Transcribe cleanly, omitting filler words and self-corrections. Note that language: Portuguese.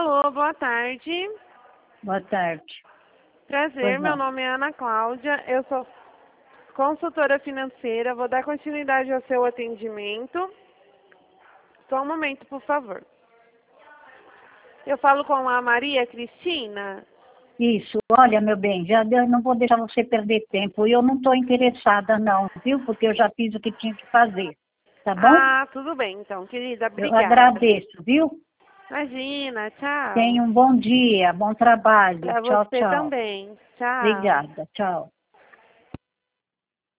Alô, boa tarde. Boa tarde. Prazer, Pois meu não. nome é Ana Cláudia, eu sou consultora financeira, vou dar continuidade ao seu atendimento. Só um momento, por favor. Eu falo com a Maria Cristina. Isso, olha, meu bem, já eu não vou deixar você perder tempo. Eu não estou interessada, não, viu? Porque eu já fiz o que tinha que fazer. Tá bom? Ah, tudo bem então, querida, Eu obrigada. agradeço, viu? Imagina, tchau. Tenha um bom dia, bom trabalho. Para Tchau, você tchau. também. Tchau. Obrigada, tchau.